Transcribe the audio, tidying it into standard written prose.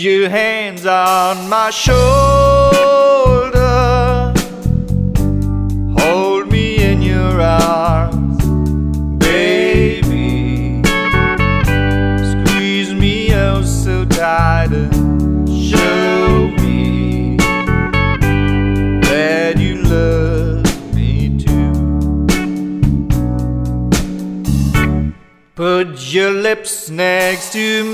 your hands on my shoulder, hold me in your arms, baby. Squeeze me oh so tight and show me that you love me too. Put your lips next to